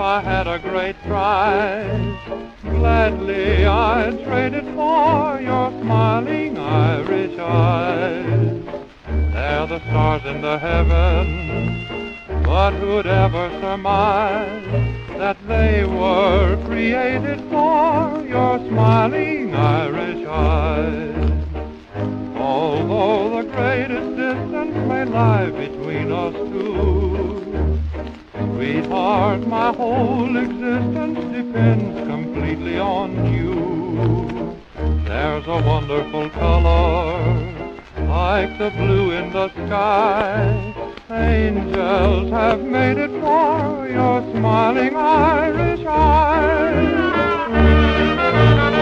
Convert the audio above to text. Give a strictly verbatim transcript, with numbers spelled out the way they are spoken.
I had a great prize. Gladly I'd trade it for your smiling Irish eyes. They're the stars in the heavens, but who'd ever surmise that they were created for your smiling Irish eyes? Although the greatest distance may lie between us two, sweetheart, my whole existence depends completely on you. There's a wonderful color, like the blue in the sky. Angels have made it for your smiling Irish eyes.